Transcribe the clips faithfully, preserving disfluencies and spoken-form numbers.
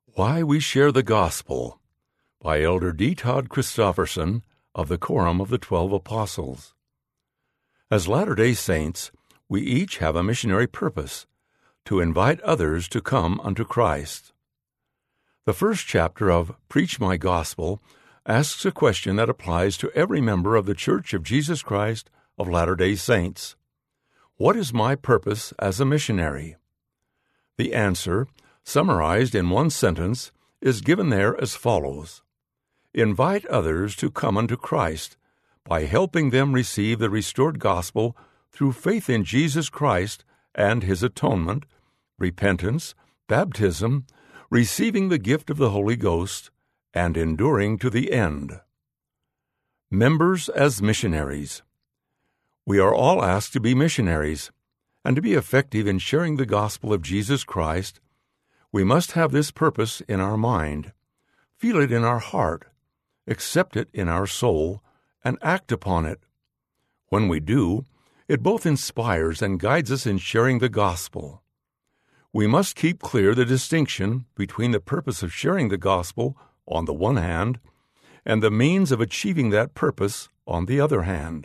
Why We Share the Gospel by Elder D. Todd Christofferson of the Quorum of the Twelve Apostles. As Latter-day Saints, we each have a missionary purpose, to invite others to come unto Christ. The first chapter of Preach My Gospel asks a question that applies to every member of the Church of Jesus Christ of Latter-day Saints. What is my purpose as a missionary? The answer, summarized in one sentence, is given there as follows. Invite others to come unto Christ by helping them receive the restored gospel through faith in Jesus Christ and His atonement, repentance, baptism, receiving the gift of the Holy Ghost, and enduring to the end. Members as missionaries. We are all asked to be missionaries, and to be effective in sharing the gospel of Jesus Christ, we must have this purpose in our mind, feel it in our heart, accept it in our soul, and act upon it. When we do, it both inspires and guides us in sharing the gospel. We must keep clear the distinction between the purpose of sharing the gospel on the one hand and the means of achieving that purpose on the other hand.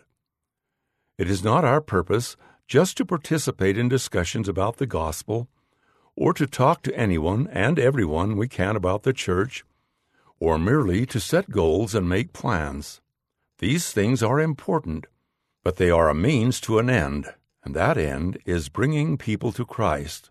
It is not our purpose just to participate in discussions about the gospel, or to talk to anyone and everyone we can about the church, or merely to set goals and make plans. These things are important, but they are a means to an end, and that end is bringing people to Christ.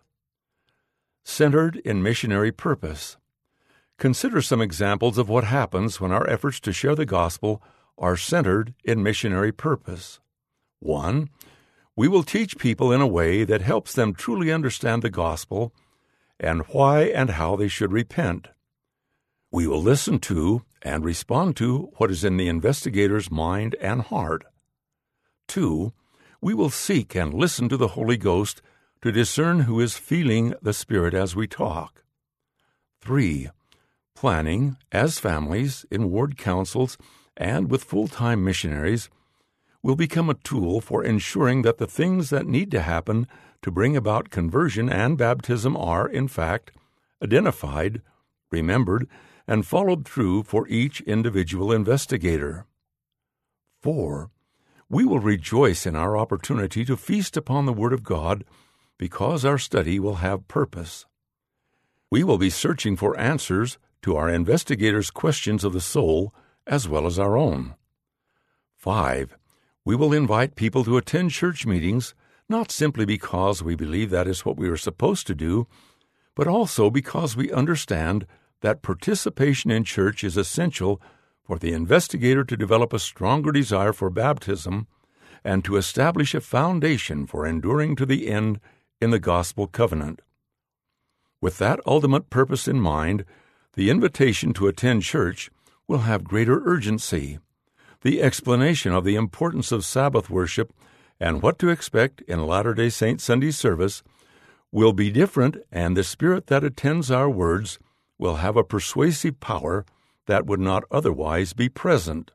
Centered in missionary purpose. Consider some examples of what happens when our efforts to share the gospel are centered in missionary purpose. One, we will teach people in a way that helps them truly understand the gospel and why and how they should repent. We will listen to and respond to what is in the investigator's mind and heart. Two, we will seek and listen to the Holy Ghost to discern who is feeling the Spirit as we talk. Three, planning, as families, in ward councils, and with full-time missionaries, will become a tool for ensuring that the things that need to happen to bring about conversion and baptism are, in fact, identified, remembered, and followed through for each individual investigator. Four, we will rejoice in our opportunity to feast upon the Word of God because our study will have purpose. We will be searching for answers to our investigators' questions of the soul as well as our own. Five, we will invite people to attend church meetings, not simply because we believe that is what we are supposed to do, but also because we understand that participation in church is essential for the investigator to develop a stronger desire for baptism and to establish a foundation for enduring to the end in the gospel covenant. With that ultimate purpose in mind, the invitation to attend church will have greater urgency. The explanation of the importance of Sabbath worship and what to expect in Latter-day Saint Sunday service will be different, and the Spirit that attends our words will have a persuasive power that would not otherwise be present.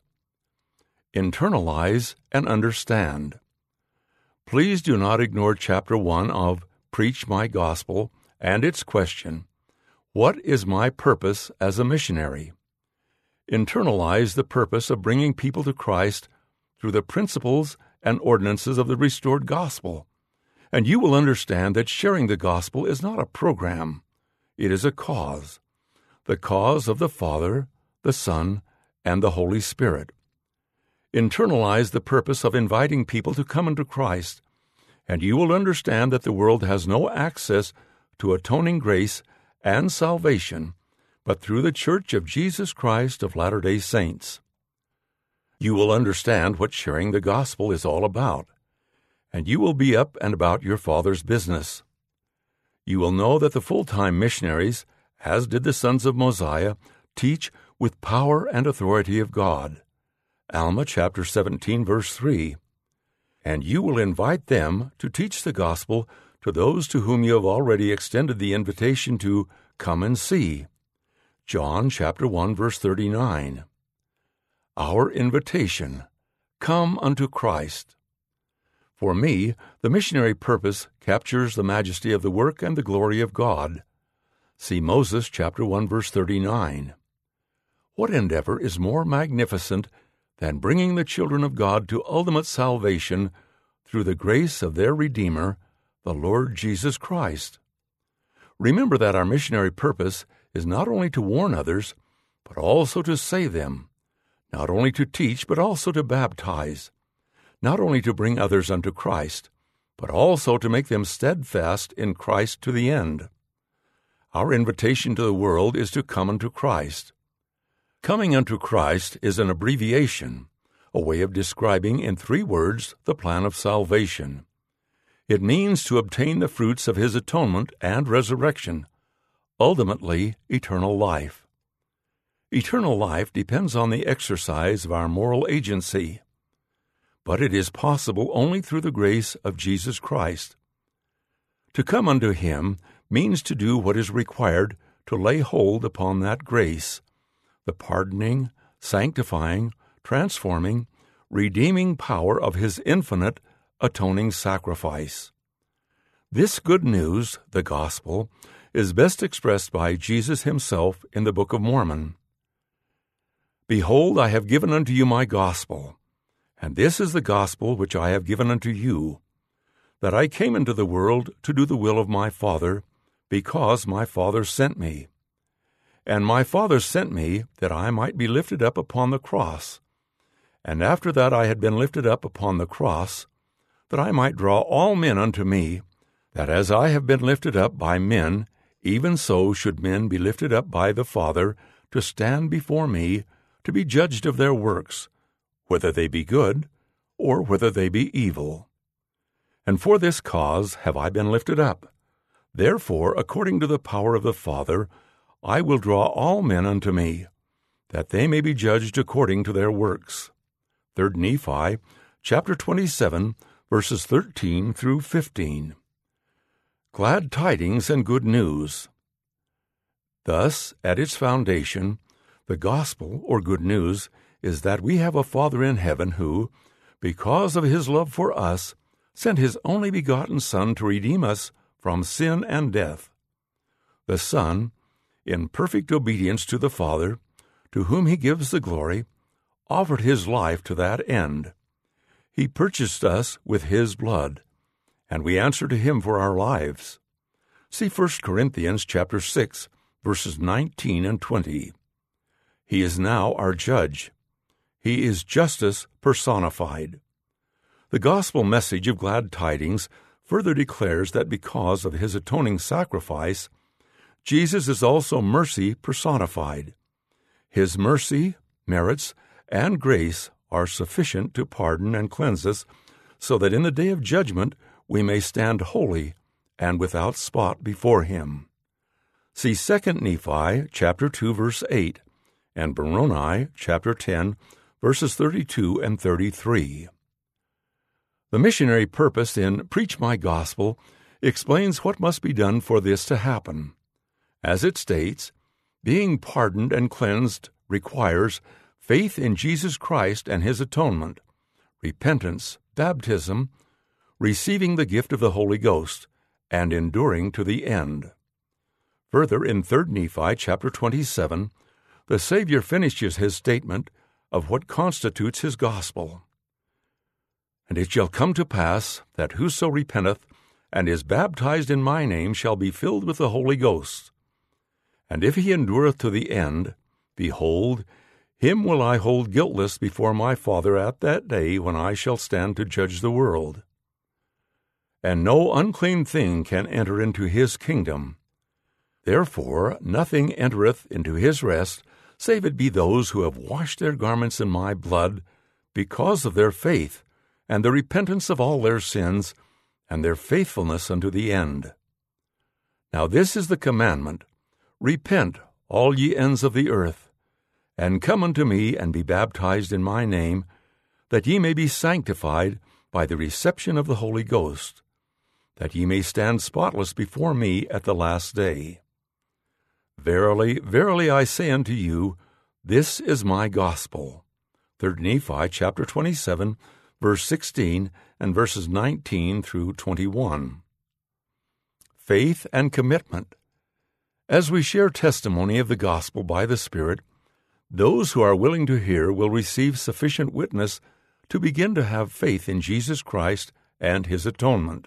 Internalize and understand. Please do not ignore Chapter one of Preach My Gospel and its question, What is my purpose as a missionary? Internalize the purpose of bringing people to Christ through the principles and ordinances of the restored gospel, and you will understand that sharing the gospel is not a program. It is a cause, the cause of the Father, the Son, and the Holy Spirit. Internalize the purpose of inviting people to come unto Christ, and you will understand that the world has no access to atoning grace and salvation but through the Church of Jesus Christ of Latter-day Saints. You will understand what sharing the gospel is all about, and you will be up and about your Father's business. You will know that the full-time missionaries, as did the sons of Mosiah, teach with power and authority of God. Alma chapter seventeen, verse three. And you will invite them to teach the gospel to those to whom you have already extended the invitation to come and see. John chapter one, verse thirty-nine. Our invitation, come unto Christ. For me, the missionary purpose captures the majesty of the work and the glory of God. See Moses chapter one verse thirty-nine. What endeavor is more magnificent than bringing the children of God to ultimate salvation through the grace of their Redeemer, the Lord Jesus Christ? Remember that our missionary purpose is not only to warn others, but also to save them, not only to teach, but also to baptize, not only to bring others unto Christ, but also to make them steadfast in Christ to the end. Our invitation to the world is to come unto Christ. Coming unto Christ is an abbreviation, a way of describing in three words the plan of salvation. It means to obtain the fruits of His atonement and resurrection, ultimately eternal life. Eternal life depends on the exercise of our moral agency, but it is possible only through the grace of Jesus Christ. To come unto Him means to do what is required to lay hold upon that grace, the pardoning, sanctifying, transforming, redeeming power of His infinite, atoning sacrifice. This good news, the gospel, is best expressed by Jesus Himself in the Book of Mormon. Behold, I have given unto you my gospel, and this is the gospel which I have given unto you, that I came into the world to do the will of my Father, because my Father sent me. And my Father sent me that I might be lifted up upon the cross, and after that I had been lifted up upon the cross, that I might draw all men unto me, that as I have been lifted up by men, even so should men be lifted up by the Father, to stand before me, to be judged of their works, whether they be good, or whether they be evil. And for this cause have I been lifted up. Therefore, according to the power of the Father, I will draw all men unto me, that they may be judged according to their works. Third Nephi, chapter twenty-seven, verses thirteen through fifteen. Glad tidings and good news. Thus, at its foundation, the gospel, or good news, is that we have a Father in heaven who, because of His love for us, sent His only begotten Son to redeem us from sin and death. The Son, in perfect obedience to the Father, to whom He gives the glory, offered His life to that end. He purchased us with His blood, and we answer to Him for our lives. See First Corinthians chapter six, verses nineteen and twenty. He is now our judge. He is justice personified. The gospel message of glad tidings further declares that because of His atoning sacrifice, Jesus is also mercy personified. His mercy, merits, and grace are sufficient to pardon and cleanse us, so that in the day of judgment we may stand holy and without spot before Him. See Second Nephi chapter two, verse eight, and Moroni chapter ten, verses thirty-two and thirty-three. The missionary purpose in Preach My Gospel explains what must be done for this to happen. As it states, being pardoned and cleansed requires faith in Jesus Christ and His atonement, repentance, baptism, receiving the gift of the Holy Ghost, and enduring to the end. Further, in Third Nephi chapter twenty-seven, the Savior finishes His statement of what constitutes His gospel. And it shall come to pass that whoso repenteth and is baptized in my name shall be filled with the Holy Ghost. And if he endureth to the end, behold, him will I hold guiltless before my Father at that day when I shall stand to judge the world. And no unclean thing can enter into His kingdom. Therefore nothing entereth into His rest, save it be those who have washed their garments in my blood, because of their faith, and the repentance of all their sins, and their faithfulness unto the end. Now this is the commandment, Repent, all ye ends of the earth, and come unto me, and be baptized in my name, that ye may be sanctified by the reception of the Holy Ghost, that ye may stand spotless before me at the last day. Verily, verily I say unto you, this is my gospel. Third Nephi chapter twenty-seven, verse sixteen, and verses nineteen through twenty-one. Faith and commitment. As we share testimony of the gospel by the Spirit, those who are willing to hear will receive sufficient witness to begin to have faith in Jesus Christ and His atonement.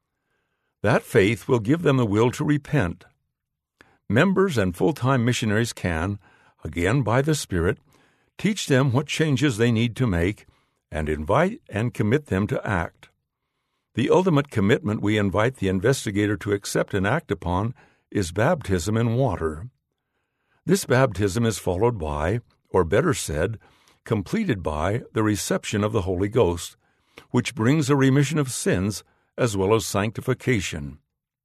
That faith will give them the will to repent. Members and full-time missionaries can, again by the Spirit, teach them what changes they need to make and invite and commit them to act. The ultimate commitment we invite the investigator to accept and act upon is baptism in water. This baptism is followed by, or better said, completed by the reception of the Holy Ghost, which brings a remission of sins as well as sanctification.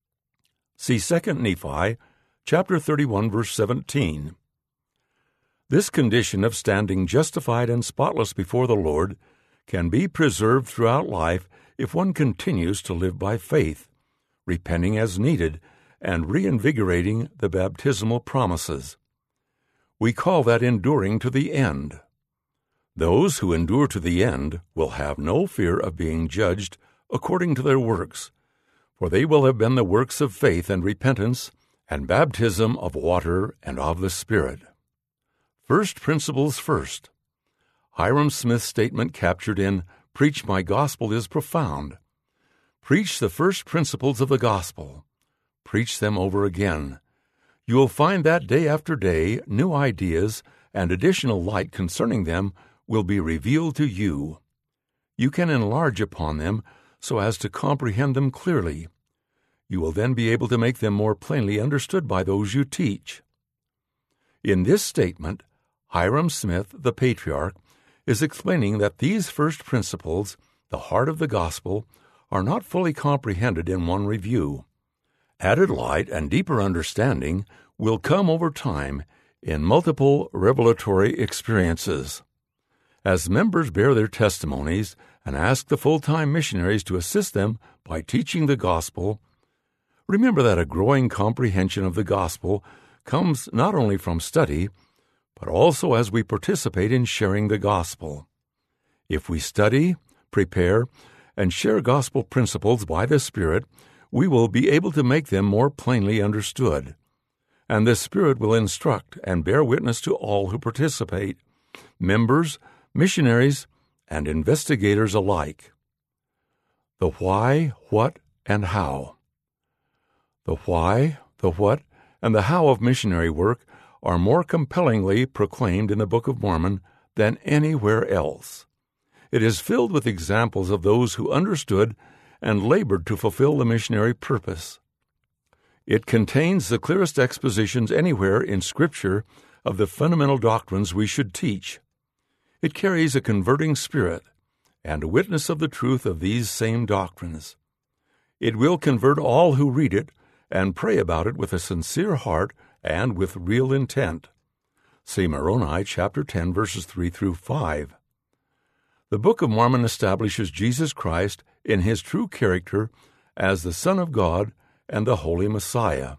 See Second Nephi, chapter thirty-one, verse seventeen. This condition of standing justified and spotless before the Lord can be preserved throughout life if one continues to live by faith, repenting as needed, and reinvigorating the baptismal promises. We call that enduring to the end. Those who endure to the end will have no fear of being judged according to their works, for they will have been the works of faith and repentance and baptism of water and of the Spirit. First principles first. Hyrum Smith's statement captured in Preach My Gospel is profound. Preach the first principles of the gospel. Preach them over again. You will find that day after day, new ideas and additional light concerning them will be revealed to you. You can enlarge upon them so as to comprehend them clearly. You will then be able to make them more plainly understood by those you teach. In this statement, Hyrum Smith, the patriarch, is explaining that these first principles, the heart of the gospel, are not fully comprehended in one review. Added light and deeper understanding will come over time in multiple revelatory experiences. As members bear their testimonies and ask the full-time missionaries to assist them by teaching the gospel, remember that a growing comprehension of the gospel comes not only from study, but also as we participate in sharing the gospel. If we study, prepare, and share gospel principles by the Spirit, we will be able to make them more plainly understood. And the Spirit will instruct and bear witness to all who participate, members, missionaries, and investigators alike. The why, what, and how. The why, the what, and the how of missionary work are more compellingly proclaimed in the Book of Mormon than anywhere else. It is filled with examples of those who understood and labored to fulfill the missionary purpose. It contains the clearest expositions anywhere in Scripture of the fundamental doctrines we should teach. It carries a converting spirit and a witness of the truth of these same doctrines. It will convert all who read it and pray about it with a sincere heart and with real intent. See Moroni chapter ten, verses three through five. The Book of Mormon establishes Jesus Christ in His true character as the Son of God and the Holy Messiah.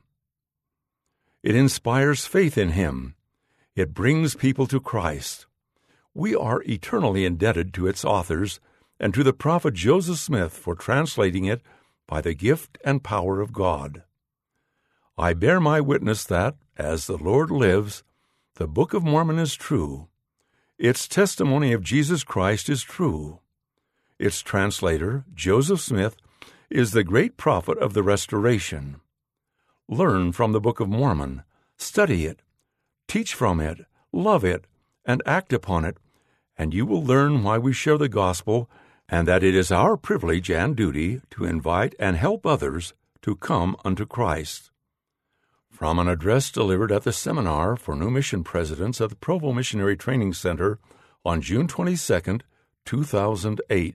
It inspires faith in Him. It brings people to Christ. We are eternally indebted to its authors and to the prophet Joseph Smith for translating it by the gift and power of God. I bear my witness that, as the Lord lives, the Book of Mormon is true. Its testimony of Jesus Christ is true. Its translator, Joseph Smith, is the great prophet of the Restoration. Learn from the Book of Mormon, study it, teach from it, love it, and act upon it, and you will learn why we share the gospel and that it is our privilege and duty to invite and help others to come unto Christ. From an address delivered at the Seminar for New Mission Presidents at the Provo Missionary Training Center on June twenty-second, two thousand eight.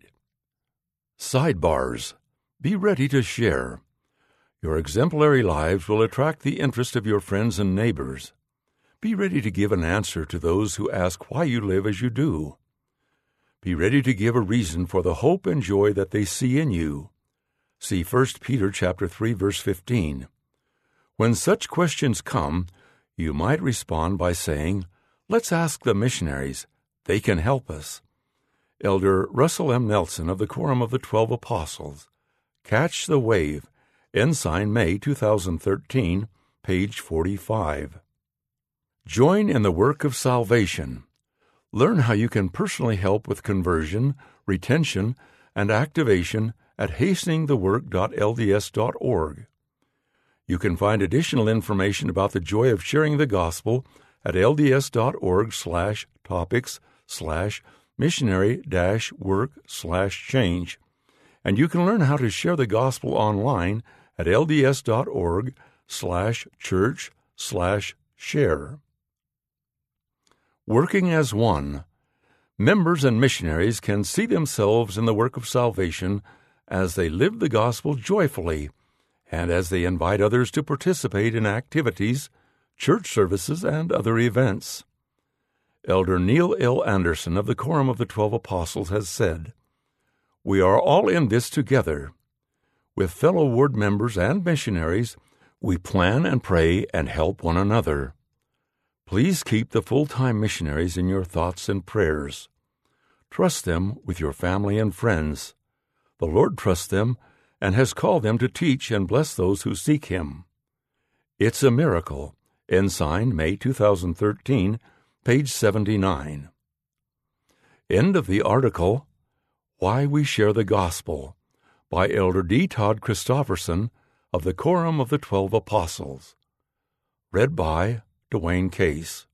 Sidebars. Be ready to share. Your exemplary lives will attract the interest of your friends and neighbors. Be ready to give an answer to those who ask why you live as you do. Be ready to give a reason for the hope and joy that they see in you. See First Peter chapter three, verse fifteen. When such questions come, you might respond by saying, "Let's ask the missionaries. They can help us." Elder Russell M. Nelson of the Quorum of the Twelve Apostles. Catch the Wave. Ensign, May two thousand thirteen, page forty-five. Join in the work of salvation. Learn how you can personally help with conversion, retention, and activation at hastening the work dot L D S dot org. You can find additional information about the joy of sharing the gospel at L D S dot org slash topics slash missionary dash work slash change, and you can learn how to share the gospel online at L D S dot org slash church slash share. Working as one. Members and missionaries can see themselves in the work of salvation as they live the gospel joyfully and as they invite others to participate in activities, church services, and other events. Elder Neil L. Anderson of the Quorum of the Twelve Apostles has said, "We are all in this together. With fellow ward members and missionaries, we plan and pray and help one another. Please keep the full-time missionaries in your thoughts and prayers. Trust them with your family and friends. The Lord trusts them and has called them to teach and bless those who seek Him." It's a Miracle. Ensign, May two thousand thirteen, page seventy-nine. End of the article, Why We Share the Gospel, by Elder D. Todd Christofferson of the Quorum of the Twelve Apostles. Read by Dwayne Case.